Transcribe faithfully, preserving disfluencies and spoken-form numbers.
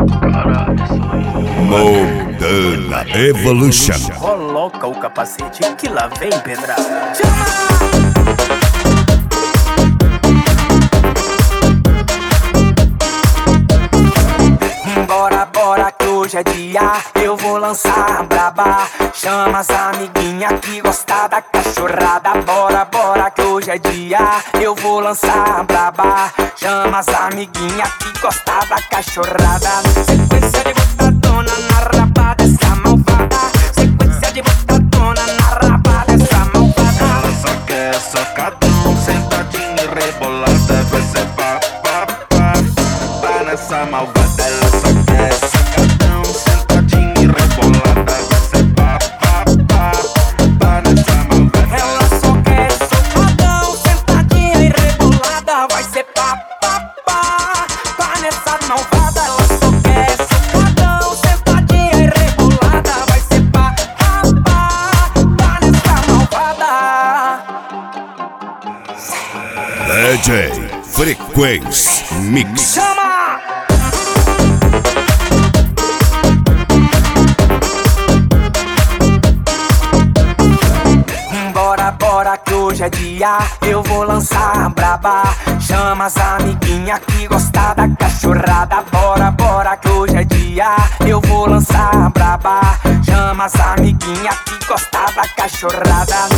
Moldana Evolution. Coloca o capacete que lá vem pedrada. Chama! Bora, bora que hoje é dia, eu vou lançar a braba. Chama as amiguinha que gosta da cachorrada. Bora, bora que hoje é dia, eu vou lançar a braba. Chama as amiguinha que gosta da cachorrada. Sequência de botadona na raba dessa malvada. Sequência de botadona na raba dessa malvada. Ela só quer socadão, sentadinha e rebolada. Vai ser pá, pá, pá, pá nessa malvada. Ela só quer socadão, sentadinha e rebolada. Vai ser pá, pá, pá, pá nessa malvada. Ela só quer socadão, sentadinha e rebolada. Vai ser pá, pá, pá, pá nessa malvada. Ela só quer socadão, sentadinha e rebolada. Vai ser pá, pá, pá, pá nessa malvada. D J Frequência Mix. Chama! Bora, bora que hoje é dia, eu vou lançar a braba. Chama as amiguinha que gosta da cachorrada. Bora, bora que hoje é dia, eu vou lançar a braba. Chama as amiguinha que gosta da cachorrada.